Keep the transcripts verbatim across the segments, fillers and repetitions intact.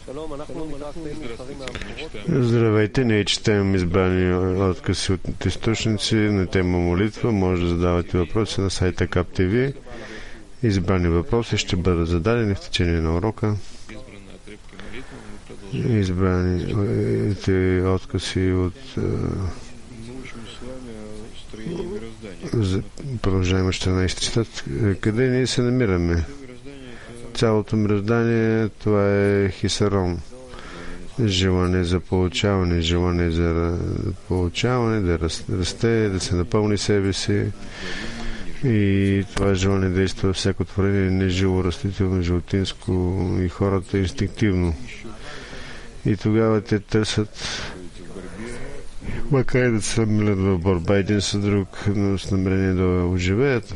Здравейте, ние четем избрани откъси от източници на тема молитва. Може да задавате въпроси на сайта КАП-ТВ. Избрани въпроси ще бъдат зададени в течение на урока. Избраните откъси от продължаваме четиринайсети цитат. Къде ние се намираме? Цялото мироздание, това е хисарон. Желание за получаване, желание за получаване, да расте, да се напълни себе си. И това желание действа всяко творение, не живо, растително, животинско и хората инстинктивно. И тогава те търсят, макар и да се намират в борба един с друг, но с намерение да оживеят.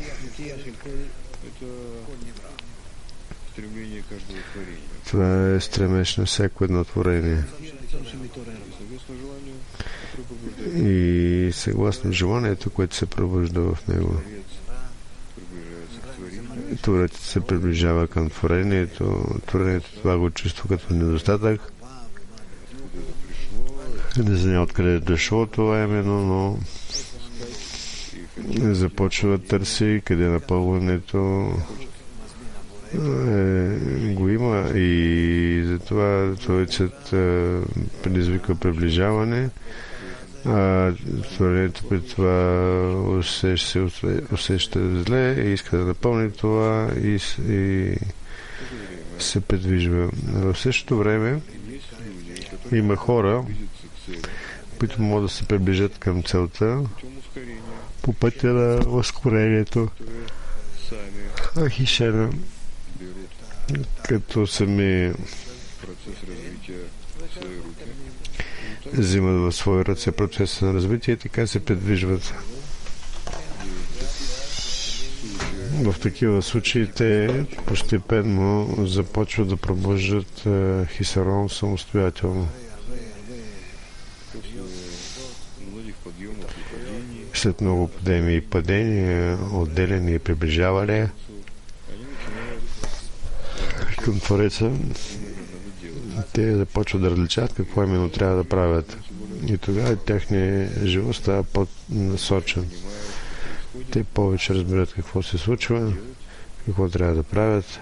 Това е стремеж на всяко едно творение. И съгласно желанието, което се пробужда в него. Творецът се приближава към творението. Творението това го чувства като недостатък. Не знае откъде е дошло това именно, но започва да търси къде напълването е, го има и затова Творецът е, предизвика приближаване, а творението при това усеща, усеща зле и иска да напълни това и, и се предвижва. В същото време има хора, които могат да се приближат към целта по пътя на ускорението Ахишена, като сами взимат в свои ръце процеса на развитие и така се придвижват. В такива случаи те постепенно започват да пробуждат хисарон самостоятелно. След много подеми и падения, отделяне и приближаване към Твореца, те започват да различават какво именно трябва да правят. И тогава тяхния живот става по-насочен. Те повече разбират какво се случва, какво трябва да правят.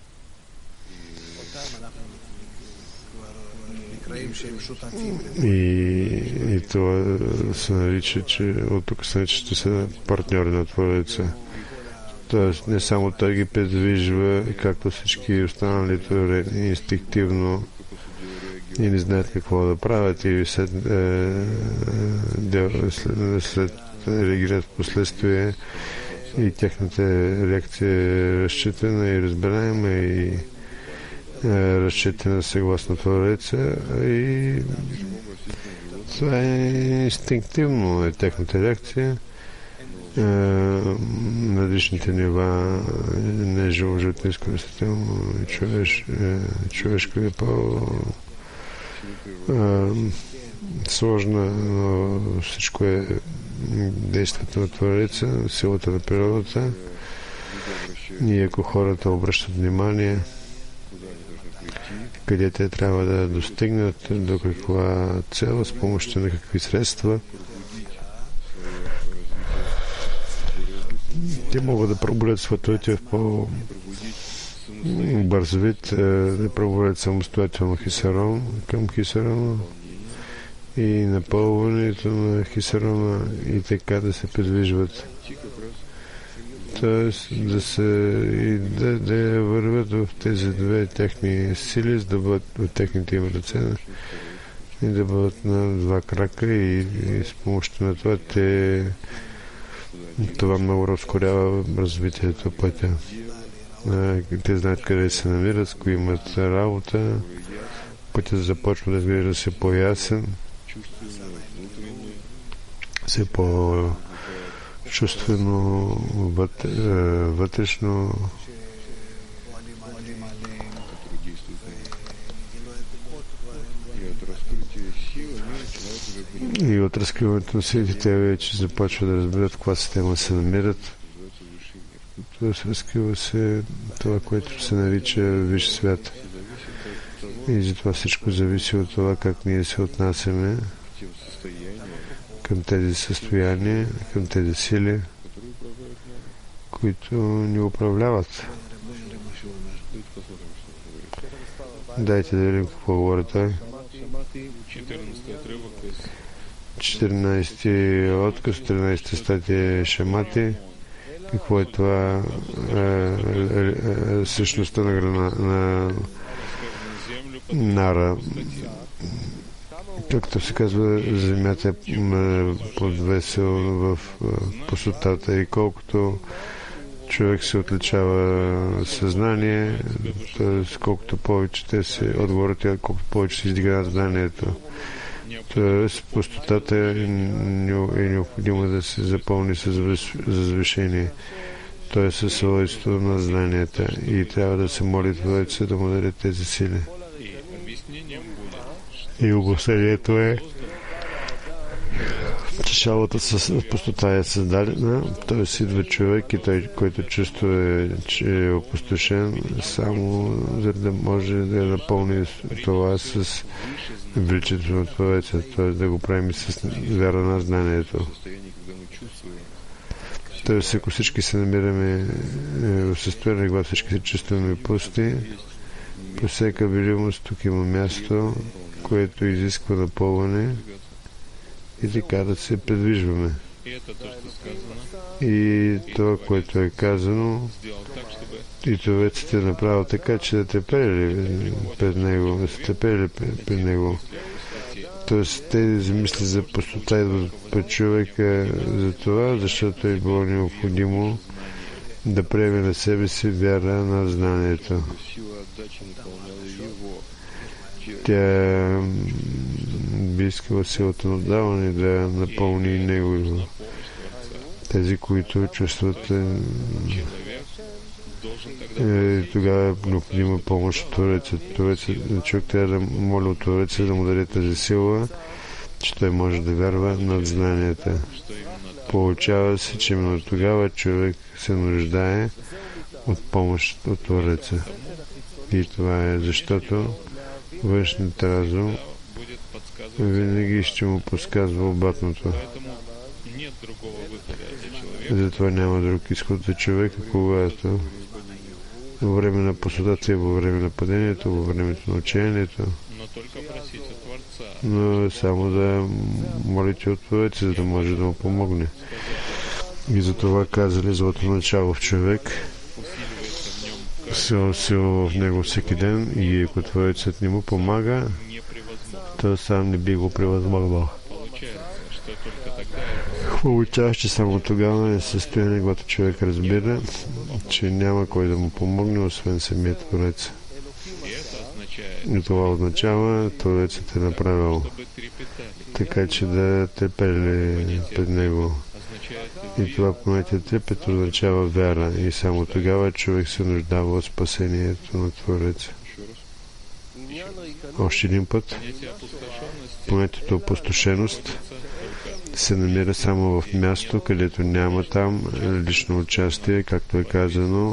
И, и това се нарича, че от тук се нарича, че са партньори на Твореца. Тоест не само той ги предвижва, както всички останали твореца, инстинктивно и не знаят какво да правят и след, е, след, след реагират в последствие и тяхната реакция е разчитана и разбираема и е, разчитана съгласно Твореца и това е инстинктивно е тяхната реакция. Uh, на различните нива, не живо, животинско, растително, човеш, човешко е по-сложна, но всичко е действието на Твореца, силата на природата. И ако хората обръщат внимание къде те трябва да достигнат, до каква цел, с помощта на какви средства, те могат да пробудят световете в по-бърз вид, да пробудят самостоятелно хисарон към хисарона и напълването на хисарона и така да се придвижват. Тоест да се и да, да вървят в тези две техни сили, за да бъдат в техните им ръце и да бъдат на два крака и, и с помощта на това те това много разкорява развитието пътя. Те знаят къде се намират, с кои имат работа. Пътят започва да изглежда се по-ясен, все по-чувствено, вътрешно. И от разкриването на силите те вече започват да разберат в каква система се намират. Тоест разкрива се това, което се нарича висш свят. И затова всичко зависи от това как ние се отнасяме към тези състояния, към тези сили, които ни управляват. Дайте да видим какво говори той. четиринайсети отказ, тринайсета статия Шамати. Какво е това? Е, е, е, същността на, на, на Нара. Както се казва, земята е подвесил в пустотата и колкото човек се отличава съзнание, т.е. колкото повече те се отговорят, колкото повече се издига над знанието. Т.е. пустотата е, е необходимо да се запълни с възвишение. То е със свойство на знанията и трябва да се моли Творец да му даде тези сили. И обяснението е, че шалата с пустота е създадена, т.е. идва човек и той, който чувства, че е опустошен, само за да може да напълни това с величието на Твореца, т.е. да го правим с вяра на знанието. Т.е. ако всички се намираме в състояние, когато всички се чувстваме пусти, по всяка видимост тук има място, което изисква напълване и така да се предвижваме. И това, което е казано, и Творецът е направил така, че да те прели пред него, да се те прели пред него. Тоест, тези мисли за пустота идват пред човека за това, защото е било необходимо да приеме на себе си вяра на знанието. Тя би искала силата на отдаване да напълни него. Тези, които чувстват, е, тогава е необходима помощ от Твореца. Човек трябва да моли от Твореца да му даде тази сила, че той може да вярва над знанията. Получава се, че именно тогава човек се нуждае от помощ от Твореца. И това е защото външният разум винаги ще му подсказва обратното. Затова няма друг изход за човека, когато във време на пустотата и във време на падението, във времето на учението, но само да молите от Твореца, за да може да му помогне. И затова казали злото начало в човек се усилва в него всеки ден и ако Творецът не му помага, то сам не би го превъзмогнал. Получава, че само тогава е състояние, когато човек разбира, че няма кой да му помогне, освен самият Творец. И това означава, Творецът е направил така, че да те пели пред него. И това понятие трепет означава вяра. И само тогава човек се нуждава от спасението на Твореца. Още един път. Понятието опустошеност се намира само в място, където няма там лично участие, както е казано,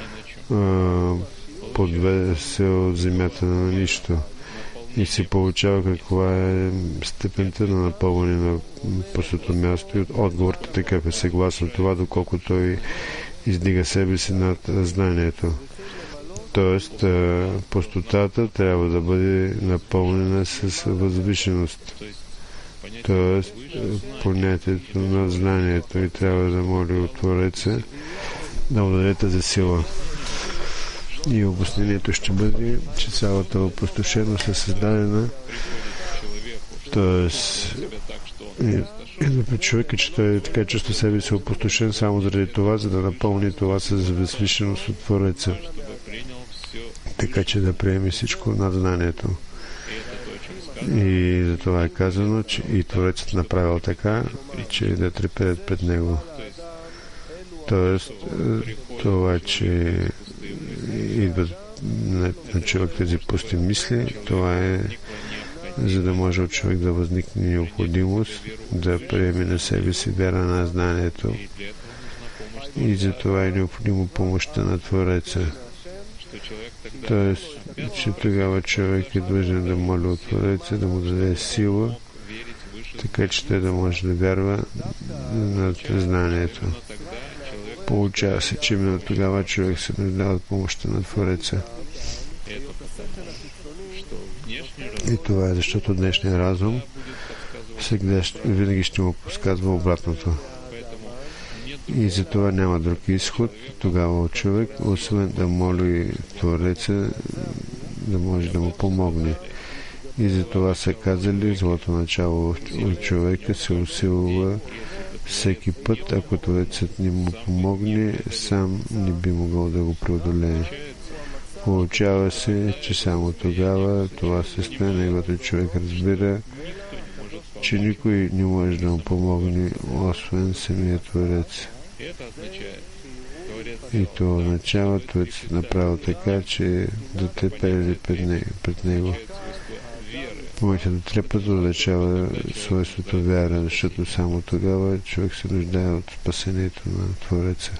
подвесил земята на нищо. И се получава каква е степента на напълване на пустото място и отговорът е такъв е съгласно това, доколко той издига себе си над знанието. Тоест, пустотата трябва да бъде напълнена с възвишеност. Тоест, понятието на знанието и трябва да моли от Твореца да му даде тази сила. И обяснението ще бъде, че цялата опустошеност е създадена, т.е. идва при човека, че той така чувства себе си опустошен само заради това, за да напълни това с възвишеност от Твореца. Така че да приеме всичко над знанието. И за това е казано, че и Творецът направил така, че да треперят пред него. Тоест, това, че идват на, на човек тези пусти мисли, това е за да може от човек да възникне необходимост да приеме на себе си вяра на знанието. И за това е необходимо помощта на Твореца. Тоест, че тогава човек е длъжен да моли от Твореца, да му даде сила, така че той да може да вярва на знанието. Получава се, че именно тогава човек се нуждае от помощта на Твореца. И това е защото днешния разум всегда винаги ще му подсказва обратното. И за това няма друг изход тогава от човек, освен да моли Твореца да може да му помогне. И за това са казали, злото начало от човека се усилва всеки път, ако Творецът не му помогне, сам не би могъл да го преодолее. Получава се, че само тогава това състояние, когато човек разбира, че никой не може да му помогне, освен самия Творец. И това означава, Творец направил така, че да трепери пред него. Моите да трепат означава свойството вяра, защото само тогава човек се нуждае от спасението на Твореца.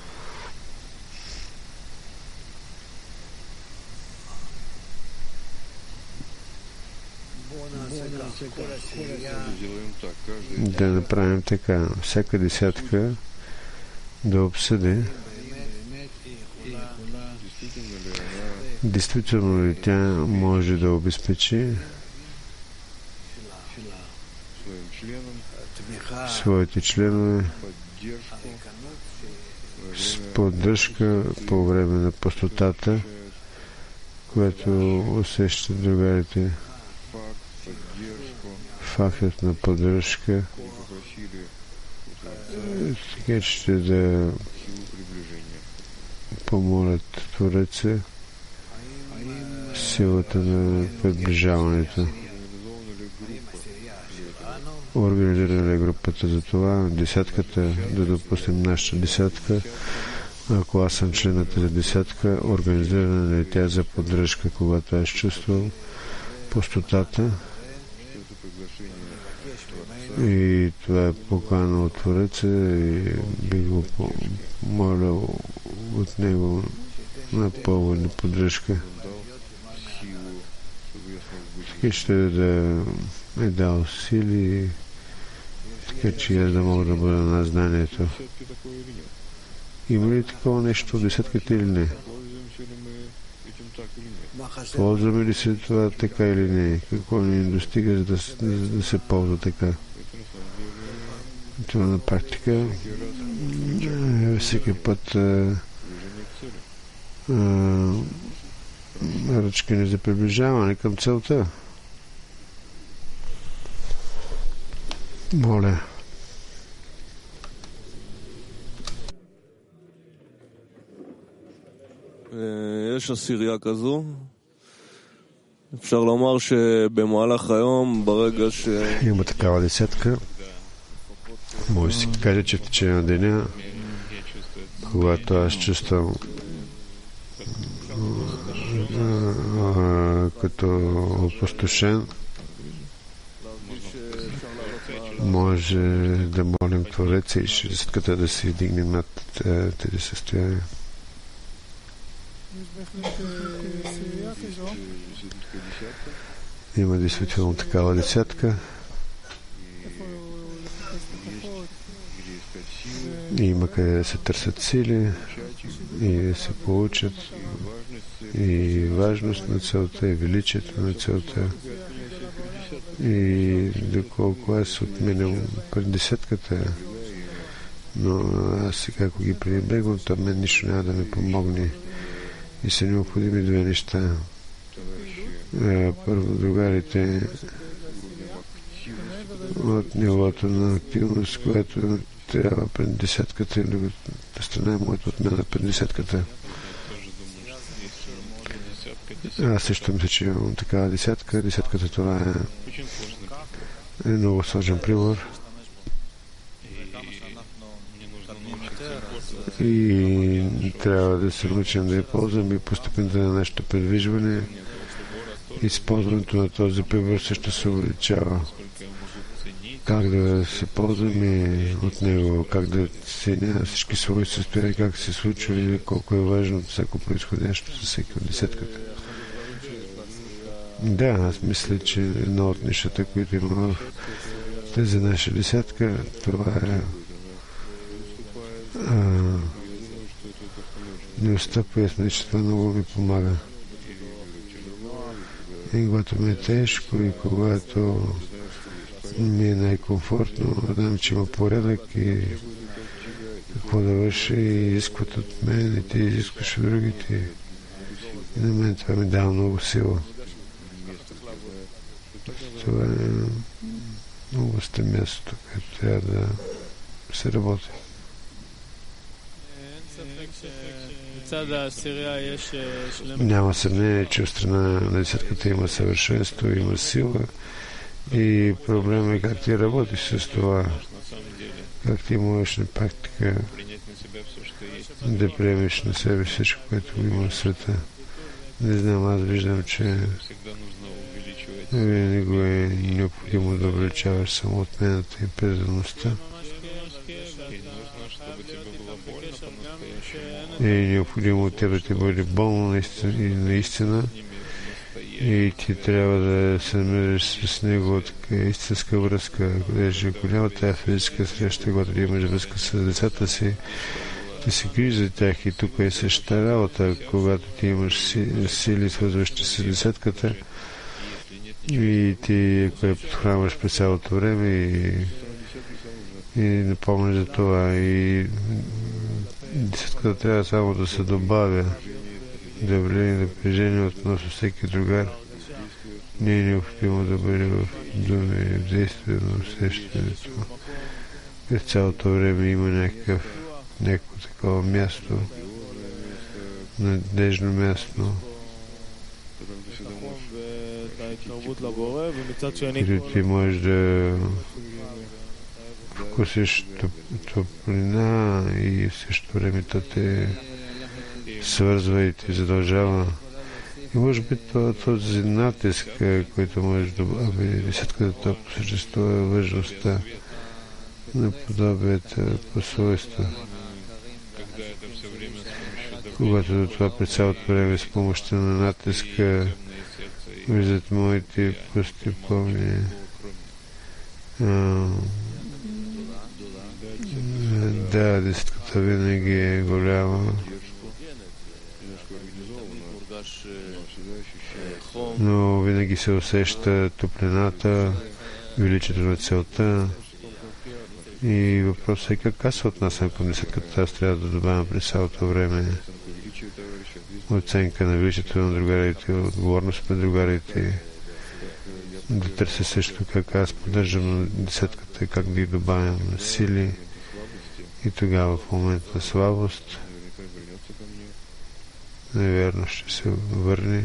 Да направим така. Всяка десятка да обсъди действително ли тя може да обезпечи своите членове с поддръжка по време на пустотата, което усещат другарите. Фактът на поддръжка, така че ще да помолят Твореца силата на приближаването. Организирана ли групата за това, десятката, да допустим нашата десятка, ако аз съм член на тази десятка, организирана ли тя за поддръжка, когато аз чувствам пустотата. И това е покана от Твореца и би го помолял от него на поводна поддръжка. Така ще да е дал сили, така че аз да мога да бъда на знанието. Има ли такова нещо в десетката или не? Ползваме ли се това така или не? Какво ни достига, за да, да, да се ползва така? Това на практика всеки път а, а, ръчкане за приближаване към целта. Моля. יש עשירייה כזו. אפשר לומר שבמהלך היום, ברגע ש... Има такава десятка. Може да си каже, че в течение на деня, когато аз чувствам като опустошен, може да молим Твореца и десятката да се вдигне над тези състояния. Има действително такава десятка. Има къде да се търсят сили и да се получат и важност на целта, и величието на целта. И доколко аз отминам пред десятката, но аз сега, ако ги пренебрегвам, то мен нищо няма да ми помогне. И са необходими две неща. Първо, другарите от нивото на активност, което трябва пред десятката, или да стане моето от мен пред десятката. Аз също мисля, че имам такава десятка. Десятката това е, е много сложен прибор. И трябва да се научим да я ползваме и постепенно на нашето предвижване. Използването на този прибор също се увеличава. Как да се ползваме от него, как да ценя всички свои състояния, как се случва и колко е важно всяко произходящо за всеки от десетката. Да, аз мисля, че едно от нещата, които има в тази наша десятка, това е а, не отстъпва, че това много ми помага. И когато ми е тежко и когато ми е най-комфортно, знам, че има порядък и какво да върши и изискват от мен и ти изискваш от другите. И на мен това ми дава много сила. Това е много сте мястото, където трябва да се работи. Няма съмнение, че от страна на десятката има съвършенство, има сила и проблем е как ти работиш с това, как ти можеш на практика да приемеш на себе всичко, което има в света. Не знам, аз виждам, че винаги го е необходимо да увеличаваш самоотмената и преданността. И е необходимо от тебе да бъде болно наистина, и наистина и ти трябва да се намериш с него така истинска връзка, където ако няма тази физическа среща, когато имаш връзка с децата си, ти се грижи за тях и тук е същата работа, когато ти имаш сили, свързващи с десятката и ти, ако я подхранваш през цялото време и, и напомняш за това и десятката трябва само да се добавя давление, напрежение относно всеки другар. Не е необходимо да бъде в думи, в действие на усещането. През цялото време има някакъв, някакво такова място, надежно място, където ти можеш да вкусиш топлина и в същото време то те свързва и те задължава. И може би този натиск, който може да добави десятката, то по същество е важността на подобията по свойства. Когато това през цялото време с помощта на натиска виждат моите пусти помни, да, десятката винаги е голяма, но винаги се усеща топлината, величието на целта и въпросът е как аз се отнасям към десятката. Аз трябва да добавям през цялото време оценка на величието на другарите, отговорност на другарите, да търся също как аз поддържам на десятката и как да ги добавям сили и тогава в момент на слабост наверно ще се върне.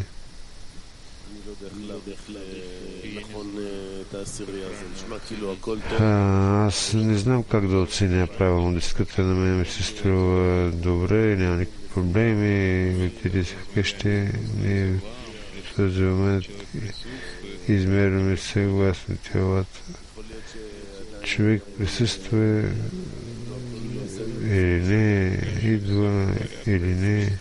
А, аз не знам как да оценя правилно десятката. На мен ми се струва добре, няма никакви проблеми, отиде си вкъщи, ние в този момент измерваме съгласно телата. Човек присъства или не, идва или не.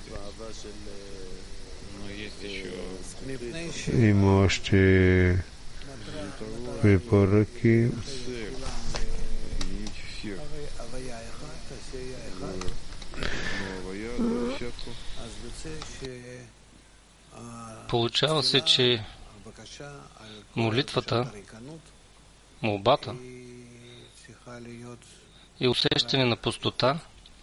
Има още препоръки. Получава се, че молитвата, молбата и усещане на пустота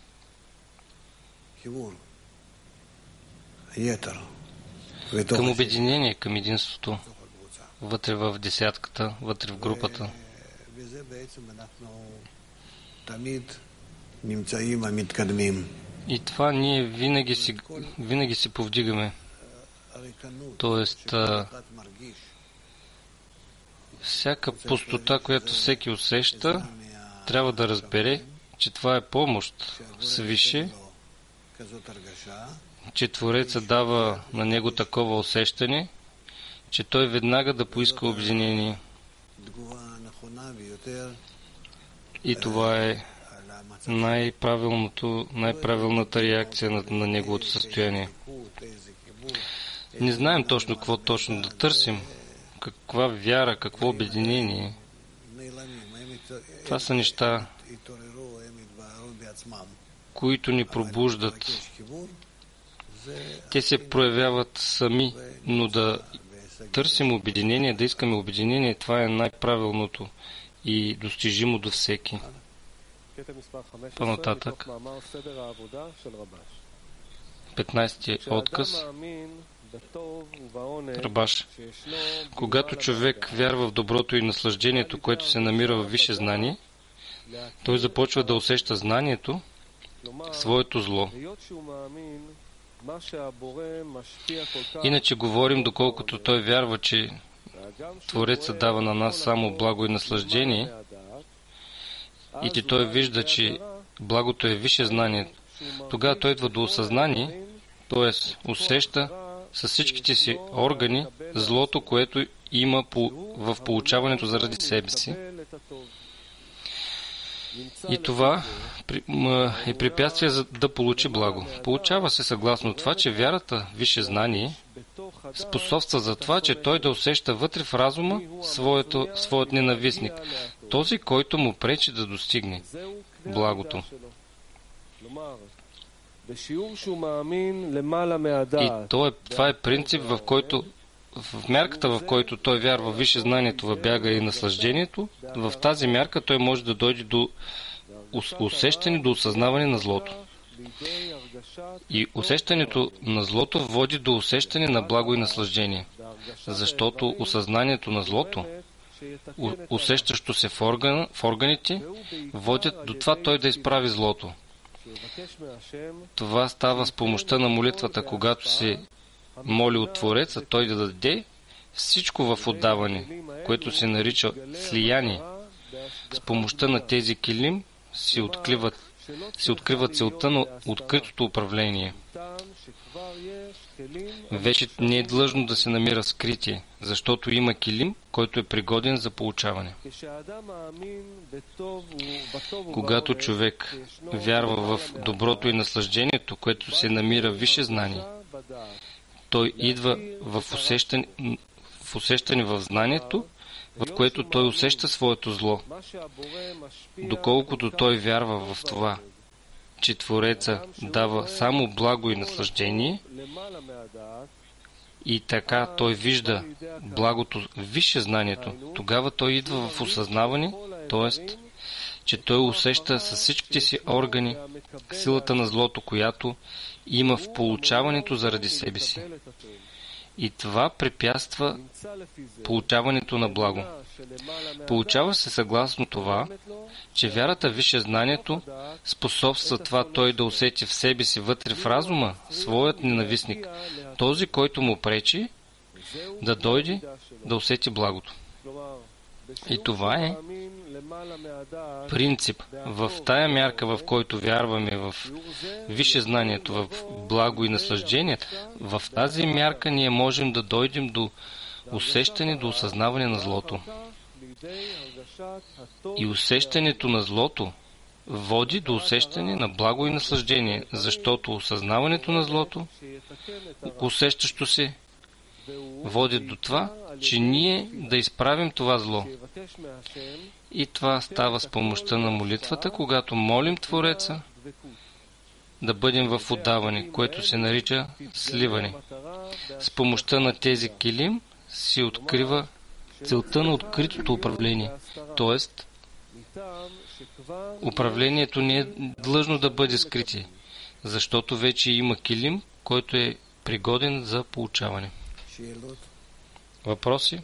към обединение, към единството, вътре в десятката, вътре в групата. И това ние винаги си, винаги си повдигаме. Тоест, а, всяка пустота, която всеки усеща, трябва да разбере, че това е помощ свише, че Твореца дава на него такова усещане, че той веднага да поиска обединение. И това е най-правилното, най-правилната реакция на, на неговото състояние. Не знаем точно какво точно да търсим, каква вяра, какво обединение. Това са неща, които ни пробуждат. Те се проявяват сами, но да търсим обединение, да искаме обединение, това е най-правилното и достижимо до всеки. По-нататък. петнайсети отказ. Рабаш. Когато човек вярва в доброто и наслаждението, което се намира в висше знание, той започва да усеща знанието, своето зло. Иначе говорим, доколкото той вярва, че Творецът дава на нас само благо и наслаждение и че той вижда, че благото е висше знание. Тогава той идва до осъзнание, т.е. усеща с всичките си органи злото, което има в получаването заради себе си. И това е препятствие за да получи благо. Получава се съгласно това, че вярата, висше знание, способства за това, че той да усеща вътре в разума своето, своят ненавистник, този, който му пречи да достигне благото. И то е, това е принцип, в който в мярката, в който той вярва висше знанието, въбяга и наслаждението, в тази мярка той може да дойде до усещане, до осъзнаване на злото. И усещането на злото води до усещане на благо и наслаждение, защото осъзнанието на злото, усещащо се в, орган, в органите, водят до това той да изправи злото. Това става с помощта на молитвата, когато се моли от Твореца, той да даде всичко в отдаване, което се нарича слияние. С помощта на тези килим се открива, се открива целта на откритото управление. Вече не е длъжно да се намира скритие, защото има килим, който е пригоден за получаване. Когато човек вярва в доброто и наслаждението, което се намира висше знание, той идва в усещане, в усещане в знанието, в което той усеща своето зло. Доколкото той вярва в това, че Твореца дава само благо и наслаждение, и така той вижда благото, висше знанието, тогава той идва в осъзнаване, т.е. че той усеща със всичките си органи силата на злото, която има в получаването заради себе си. И това препятства получаването на благо. Получава се съгласно това, че вярата висше знанието способства това той да усети в себе си вътре в разума своят ненавистник, този, който му пречи да дойде да усети благото. И това е принцип. В тая мярка, в който вярваме в висше знанието, в благо и наслаждение, в тази мярка ние можем да дойдем до усещане, до осъзнаване на злото. И усещането на злото води до усещане на благо и наслаждение, защото осъзнаването на злото, усещащо се, води до това, че ние да изправим това зло. И това става с помощта на молитвата, когато молим Твореца да бъдем в отдаване, което се нарича сливане. С помощта на тези килим се открива целта на откритото управление. Тоест, управлението не е длъжно да бъде скритие, защото вече има килим, който е пригоден за получаване. Въпроси?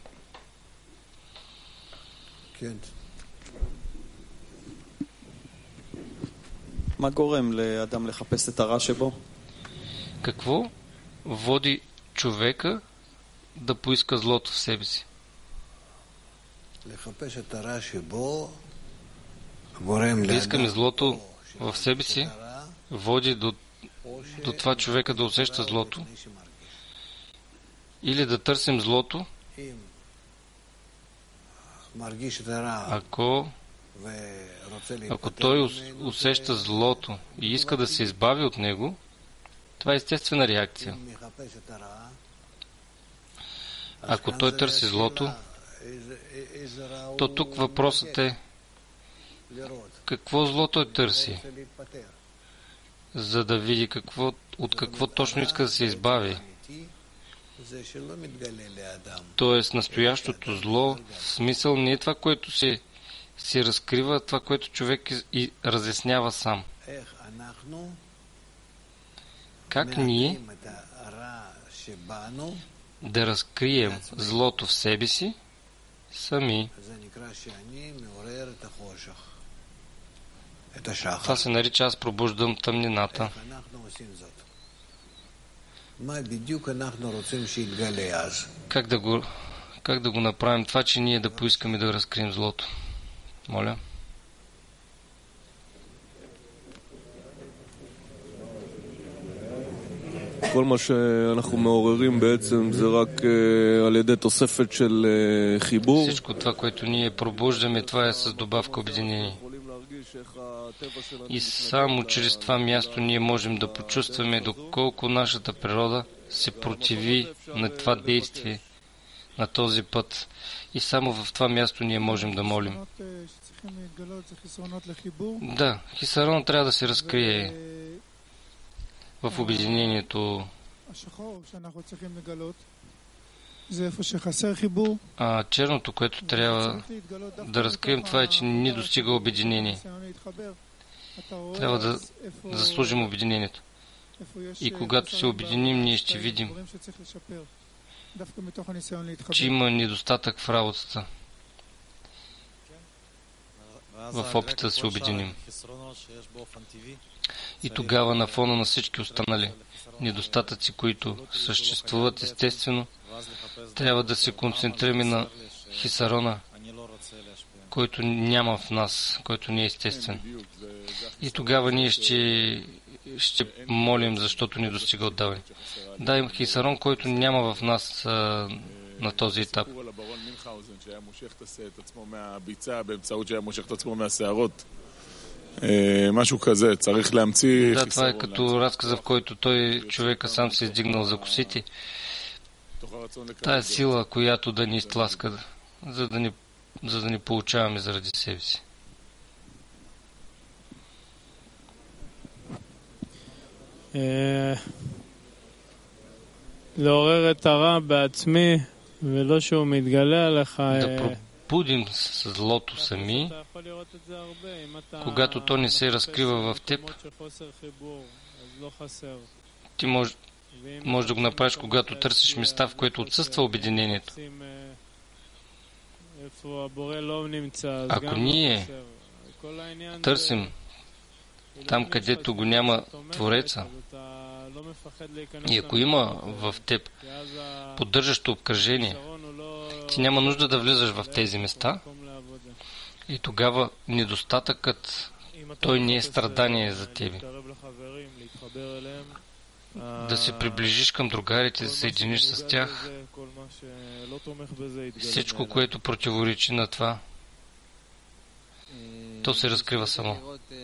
Какво води човека да поиска злото в себе си? Да искаме злото в себе си води до, до това човека да усеща злото, или да търсим злото, ако, ако той усеща злото и иска да се избави от него, това е естествена реакция. Ако той търси злото, то тук въпросът е какво зло той търси, за да види какво, от какво точно иска да се избави. Тоест, настоящото зло, в смисъл не е това, което се, се разкрива, това, което човек и разяснява сам. Как ние да разкрием злото в себе си сами? Това се нарича аз пробуждам тъмнината. Как да го, как да го направим това, че ние да поискаме да разкрием злото? Моля. כל מה שאנחנו מעוררים בעצם זה רק על ידי תוספת של חיבור. Всичко това, което ние пробуждаме, това е с добавка обединение. И само чрез това място ние можем да почувстваме доколко нашата природа се противи на това действие, на този път. И само в това място ние можем да молим. Да, хисарон трябва да се разкрие в обединението. А черното, което трябва да разкрием, това е, че не достига обединение. Трябва да заслужим обединението. И когато се обединим, ние ще видим, че има недостатък в работата, в опита да се обединим. И тогава на фона на всички останали недостатъци, които съществуват естествено, трябва да се концентрираме на хисарона, който няма в нас, който не е естествен. И тогава ние ще, ще молим, защото ни достига отдаване. Да, има хисарон, който няма в нас а, на този етап. משהו כזה, צריך להמציא... Да, това е като разказа, в който той, човека, сам се издигнал за косите. Тая сила, която да ни изтласка, за да ни, за да ни получаваме заради себе си. לעורר את הרע בעצמי ולא שהוא מתגלה עליך. Да пробудим с злото сами, когато то не се разкрива в теб. Ти може, може да го направиш, когато търсиш места, в които отсъства обединението. Ако ние търсим там, където го няма Твореца, и ако има в теб поддържащо обкръжение, ти няма нужда да влизаш в тези места, и тогава недостатъкът, той не е страдание за тебе. Да се приближиш към другарите, да се съединиш с тях, всичко, което противоречи на това, то се разкрива само.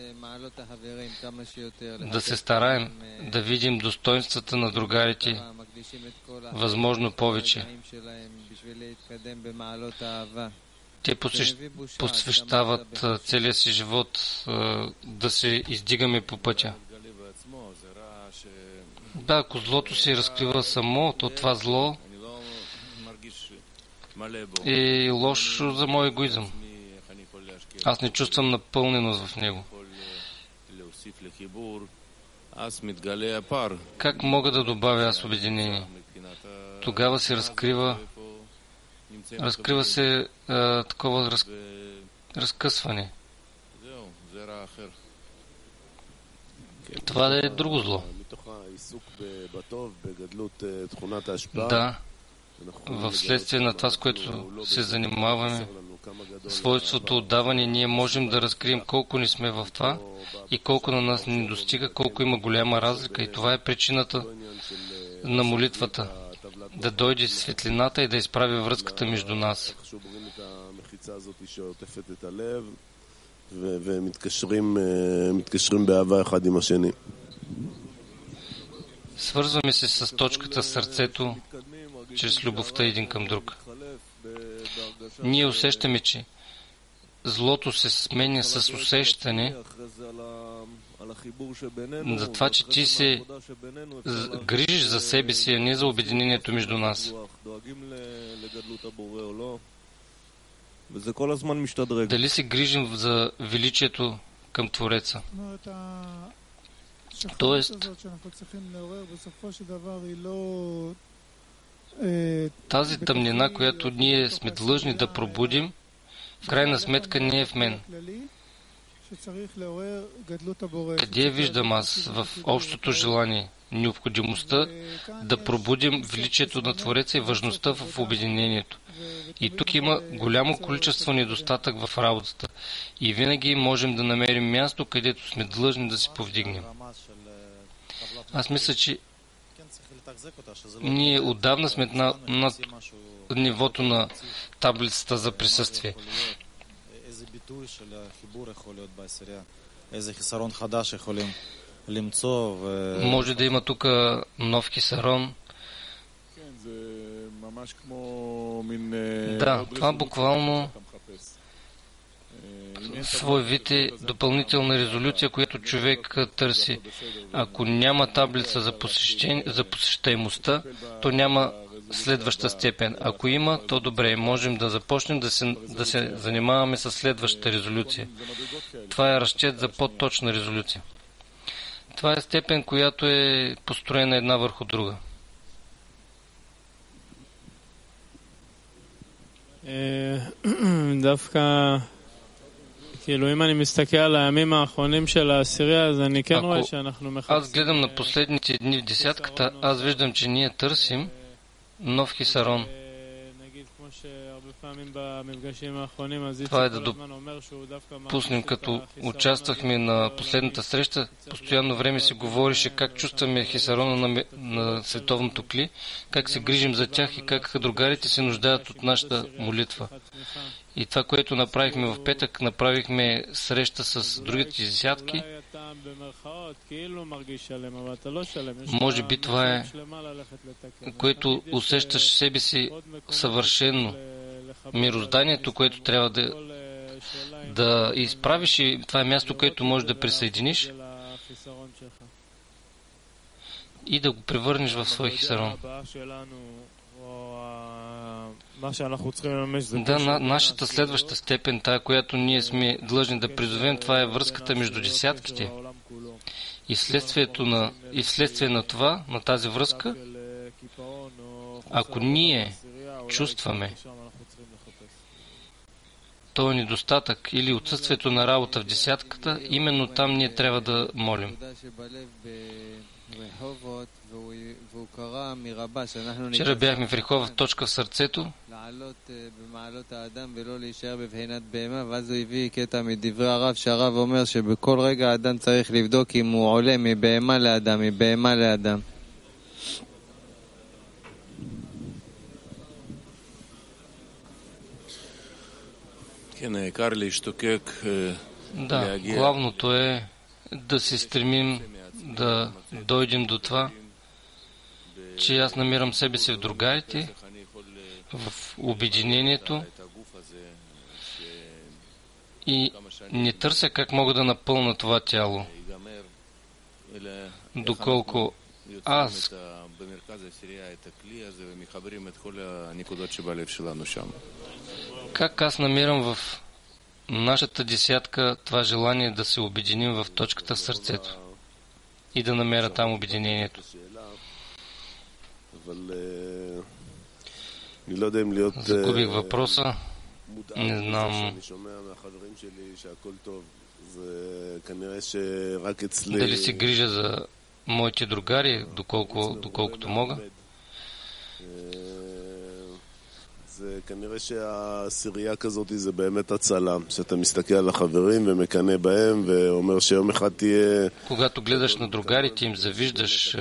Да се стараем да видим достоинствата на другарите възможно повече. Те посвещават целия си живот да се издигаме по пътя. Да, ако злото се разкрива само, то това зло е лошо за мой егоизъм. Аз не чувствам напълненост в него. Как мога да добавя аз обединение? Тогава се разкрива разкрива се а, такова раз, разкъсване. Това да е друго зло. Да, в следствие на това, с което се занимаваме, свойството отдаване, ние можем да разкрием колко ни сме в това и колко на нас не достига, колко има голяма разлика. И това е причината на молитвата. Да дойде светлината и да изправи връзката между нас. Свързваме се с точката в сърцето чрез любовта един към друг. Ние усещаме, че злото се сменя с усещане за това, че ти се грижиш за себе си, а не за обединението между нас. Дали се грижим за величието към Твореца? Тоест, тази тъмнина, която ние сме длъжни да пробудим, в крайна сметка не е в мен. Къде я виждам аз в общото желание? Необходимостта да пробудим величието на Твореца и важността в обединението. И тук има голямо количество недостатък в работата. И винаги можем да намерим място, където сме длъжни да се повдигнем. Аз мисля, че ние отдавна сме над, над нивото на таблицата за присъствие. Може да има тук нов хисарон. Да, това буквално свой вид е допълнителна резолюция, която човек търси. Ако няма таблица за, за посещаемостта, то няма следваща степен. Ако има, то добре, можем да започнем да се, да се занимаваме с следващата резолюция. Това е разчет за по-точна резолюция. Това е степен, която е построена една върху друга. דווקא, כאילו אם אני מסתכל על הימים האחרונים של העשירייה, אז אני כן רואה שאנחנו מחפשים. Аз гледам на последните дни в десятката, аз виждам, че ние търсим нов хисарон. Това е да допуснем, като участвахме на последната среща, постоянно време се говореше как чувстваме хисарона на, на световното кли, как се грижим за тях и как другарите се нуждаят от нашата молитва. И това, което направихме в петък, направихме среща с другите десятки. Може би това е, което усещаш себе си съвършено. Мирозданието, което трябва да, да изправиш, и това е място, което можеш да присъединиш и да го превърнеш в свой хисарон. Да, на, нашата следваща степен, тая, която ние сме длъжни да призовем, това е връзката между десятките. И вследствието на, и вследствие на това, на тази връзка, ако ние чувстваме този недостатък или отсъствието на работа в десятката, именно там ние трябва да молим. Вчера бяхме в Рехова, в точка в сърцето. ואז הוא הביא קטע מדברי הרב, שהרב אומר שבכל רגע האדם צריך לבדוק אם הוא עולה מבהמה לאדם, מבהמה לאדם. Да, главното е да се стремим да дойдем до това, че аз намирам себе си в другарите, в обединението и не търся как мога да напълна това тяло, доколко аз как аз намирам в нашата десятка това желание да се обединим в точката в сърцето и да намеря там обединението. Загубих въпроса. Не знам дали се грижа за моите другари, доколко, доколкото мога. זה כנראה שהעשירייה כזאת זה באמת הצלה, שאתה מסתכל על החברים ומקנה בהם ואומר שיום אחד תהיה... Когато гледаш на другарите им завиждаш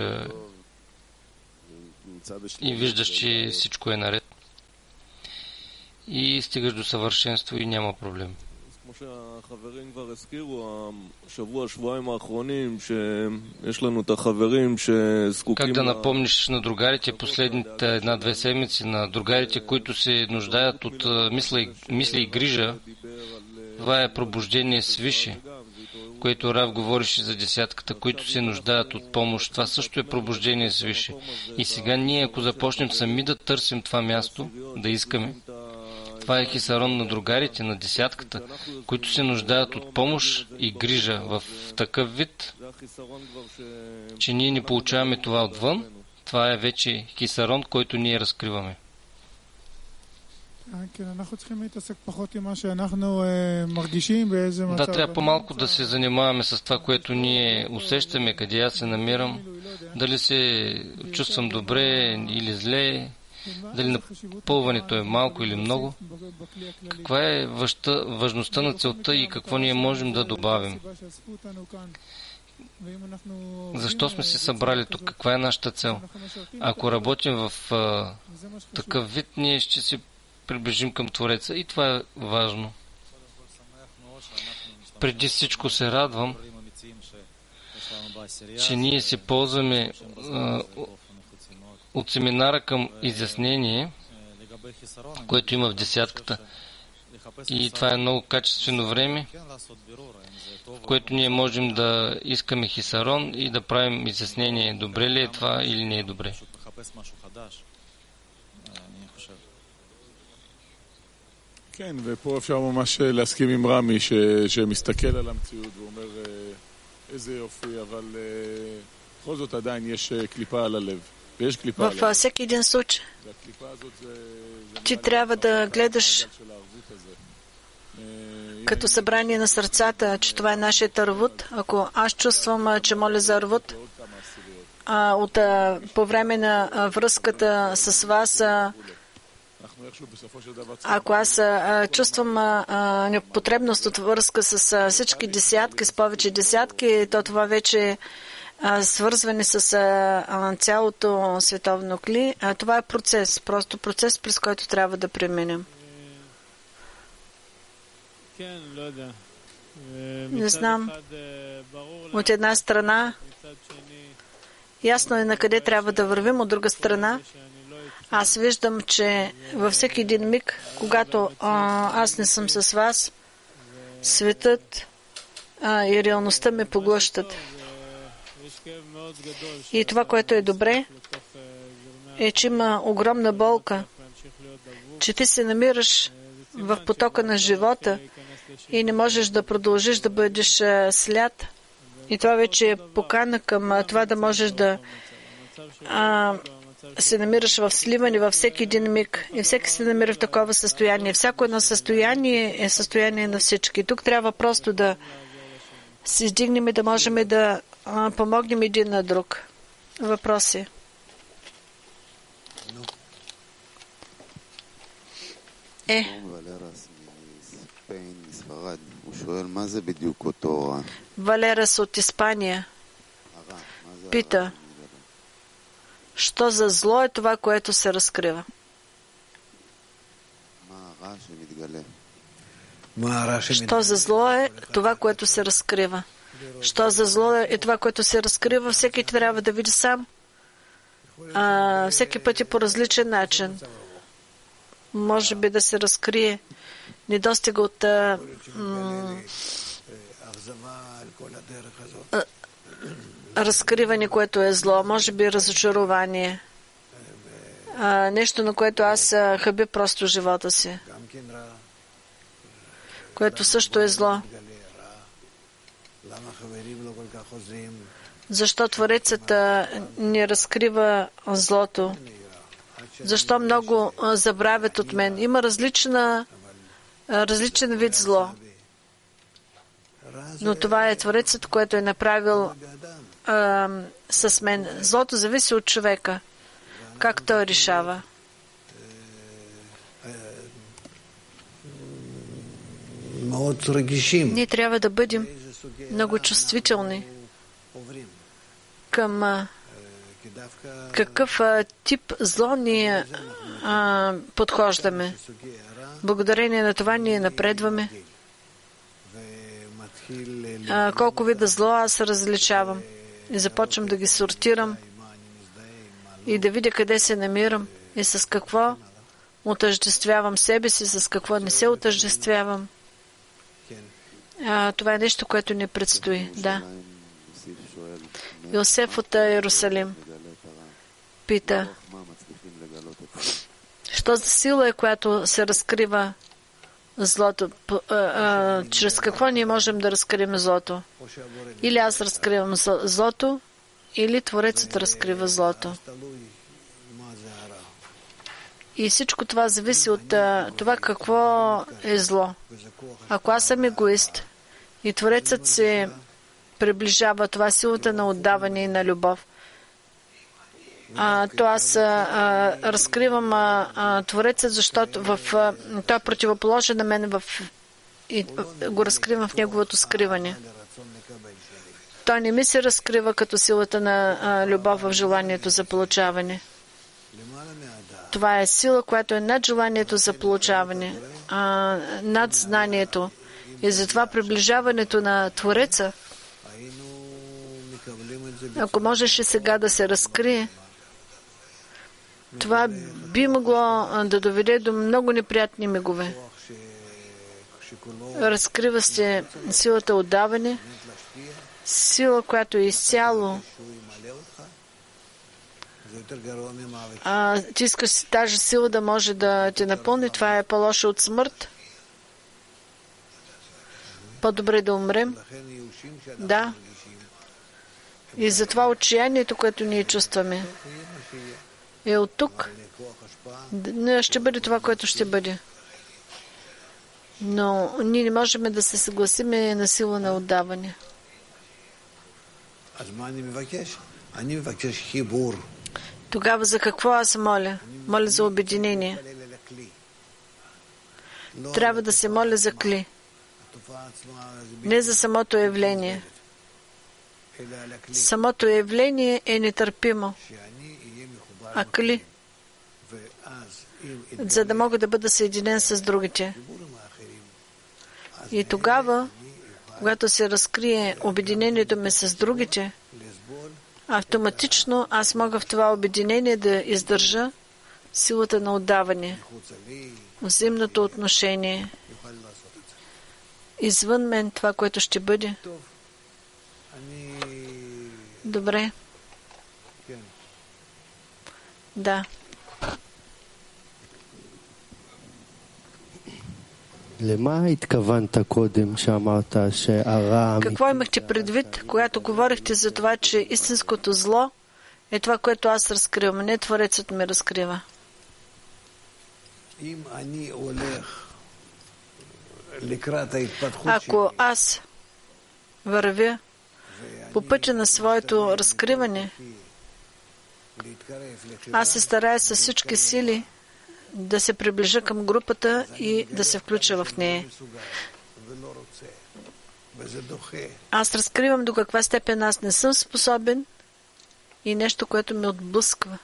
и виждаш, че всичко е наред и стигаш до съвършенство и няма проблем. Как да напомниш на другарите последните една-две седмици, на другарите, които се нуждаят от мисли, мисли и грижа, това е пробуждение свише, което Рав говореше за десятката, които се нуждаят от помощ. Това също е пробуждение свише. И сега ние, ако започнем сами да търсим това място, да искаме, това е хисарон на другарите, на десятката, които се нуждаят от помощ и грижа в такъв вид, че ние не получаваме това отвън. Това е вече хисарон, който ние разкриваме. Да, трябва по-малко да се занимаваме с това, което ние усещаме, къде аз се намирам, дали се чувствам добре или зле, дали напълването е малко или много. Каква е важността на целта и какво ние можем да добавим? Защо сме се събрали тук? Каква е нашата цел? Ако работим в а, такъв вид, ние ще се приближим към Твореца и това е важно. Преди всичко се радвам, че ние се ползваме а, от семинара към изяснение, което има в десятката. И това е много качествено време, в което ние можем да искаме хисарон и да правим изяснение. Добре ли е това или не е добре? כן, ופה אפשר ממש להסכים עם רמי שמסתכל על המציאות ואומר איזה יופי, אבל בכל זאת עדיין יש קליפה על הלב. ויש קליפה על הלב. във всеки един случай ти трябва да гледаш като събрание на сърцата, че това е нашия арвут. Ако аз чувствам, че моля за арвут, от, по време на връзката с вас, ако аз а, чувствам а, потребност от връзка с а, всички десятки, с повече десятки, то това вече а, свързване с а, цялото световно кли, а, това е процес, просто процес, през който трябва да преминем. Не знам. От една страна ясно е на къде трябва да вървим, от друга страна аз виждам, че във всеки един миг, когато а, аз не съм с вас, светът а, и реалността ме поглъщат. И това, което е добре, е, че има огромна болка, че ти се намираш в потока на живота и не можеш да продължиш да бъдеш след. И това вече е покана към това да можеш да а, се намираш в сливане във всеки един миг. И всеки се намира в такова състояние. Всяко едно състояние е състояние на всички. Тук трябва просто да се издигнем и да можем да а, помогнем един на друг. Въпроси? Е. Валерас от Испания пита, що за зло е това, което се разкрива? Що за зло е това, което се разкрива? Що за зло е това, което се разкрива? Всеки трябва да види сам. А, всеки път е по различен начин. Може би да се разкрие недостига от а, м- а, разкриване, което е зло. Може би разочарование. А, нещо, на което аз а, хабя просто живота си. Което също е зло. Защо Творецът не разкрива злото? Защо много забравят от мен? Има различна, различен вид зло. Но това е Творецът, който е направил а, с мен. Злото зависи от човека. Как той решава? Ние трябва да бъдем много чувствителни към а, какъв а, тип зло ние а, подхождаме. Благодарение на това ние напредваме. а, колко вида зло аз различавам. И започвам да ги сортирам и да видя къде се намирам и с какво отъждествявам себе си, с какво не се отъждествявам. А, това е нещо, което ни предстои. Да. Йосеф от Иерусалим пита, що за сила е, която се разкрива злото? А, а, чрез какво ние можем да разкрием злото? Или аз разкривам злото, или Творецът разкрива злото. И всичко това зависи от а, това какво е зло. Ако аз съм егоист и Творецът се приближава, това силата на отдаване и на любов, а, то аз а, разкривам а, а, Творецът, защото в, а, той е противоположен на мен в, и го разкривам в неговото скриване. Той не ми се разкрива като силата на а, любов в желанието за получаване. Това е сила, която е над желанието за получаване, а, над знанието. И затова приближаването на Твореца, ако можеше сега да се разкрие, това би могло да доведе до много неприятни мигове. Разкрива се силата отдаване, сила, която е изцяло. А, ти искаш тази сила да може да те напълни, това е по-лошо от смърт. По-добре да умрем. Да. И затова отчаянието, което ние чувстваме, е от тук. Не ще бъде това, което ще бъде. Но ние не можем да се съгласим на сила на отдаване. Тогава за какво аз моля? Моля за обединение. Трябва да се моля за кли. Не за самото явление. Самото явление е нетърпимо. А кли? За да мога да бъда съединен с другите. И тогава, когато се разкрие обединението ми с другите, автоматично аз мога в това обединение да издържа силата на отдаване, взаимното отношение. Извън мен това, което ще бъде. Добре. Да. Какво имахте предвид, когато говорихте за това, че истинското зло е това, което аз разкривам, не Творецът ми разкрива? Ако аз вървя по пътя на своето разкриване, аз се старая с всички сили да се приближа към групата и да се включа в нея. Аз разкривам до каква степен аз не съм способен и нещо, което ме отблъсква.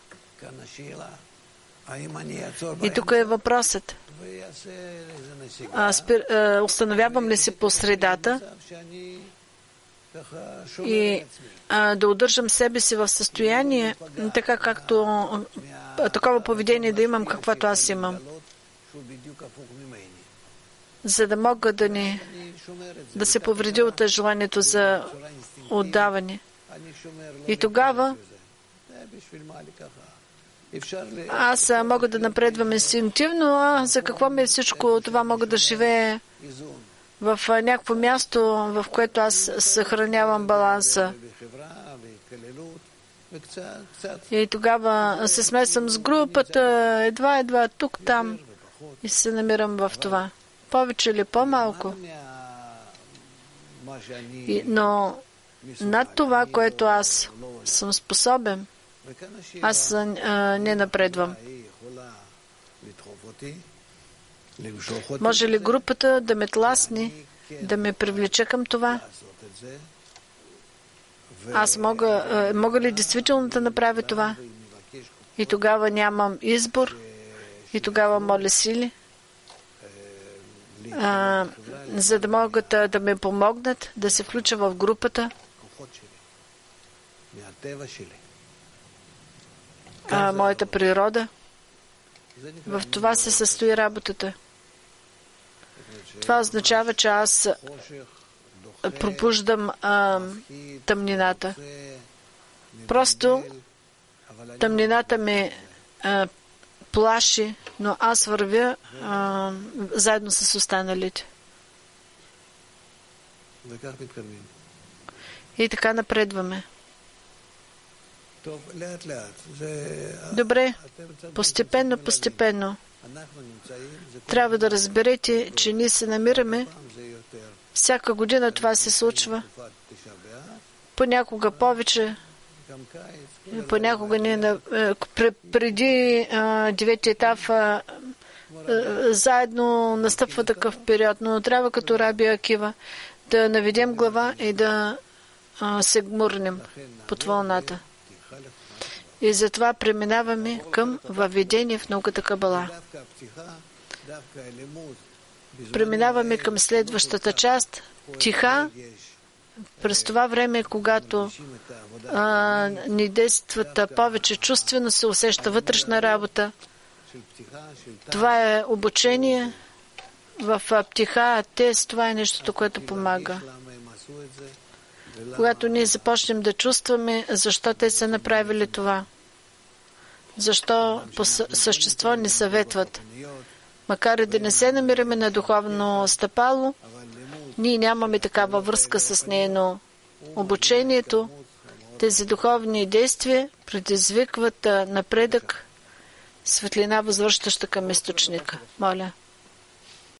И тук е въпросът. А, спир, а, установявам ли се по средата и а, да удържам себе си в състояние, така както а, такова поведение да имам, каквото аз имам, за да мога да не да се повреди от желанието за отдаване. И тогава аз мога да напредвам инстинктивно, а за какво ми е всичко това? Мога да живея в някакво място, в което аз съхранявам баланса. И тогава се смесвам с групата, едва-едва тук, там и се намирам в това. Повече или по-малко. И, но над това, което аз съм способен, аз а, не напредвам. Може ли групата да ме тласне, да ме привлече към това? Аз мога, мога ли действително да направя това? И тогава нямам избор. И тогава моля сили. а, за да могат а, да ме помогнат да се включа в групата. А, моята природа. В това се състои работата. Това означава, че аз пробуждам а, тъмнината. Просто тъмнината ме а, плаши, но аз вървя а, заедно с останалите. И така напредваме. Добре, постепенно, постепенно. Трябва да разберете, че ние се намираме. Всяка година това се случва. Понякога повече, понякога не. Преди девети етап заедно настъпва такъв период, но трябва като Раби Акива да наведем глава и да се гмурнем под вълната. И затова преминаваме към въведение в науката Кабала. Преминаваме към следващата част, тиха, през това време, когато а, ни действат повече чувствено, се усеща вътрешна работа. Това е обучение в птиха, тест, това е нещото, което помага. Когато ние започнем да чувстваме защо те са направили това, защо по същество ни съветват. Макар и да не се намираме на духовно стъпало, ние нямаме такава връзка с нея, но обучението, тези духовни действия предизвикват напредък, светлина, възвръщаща към източника. Моля.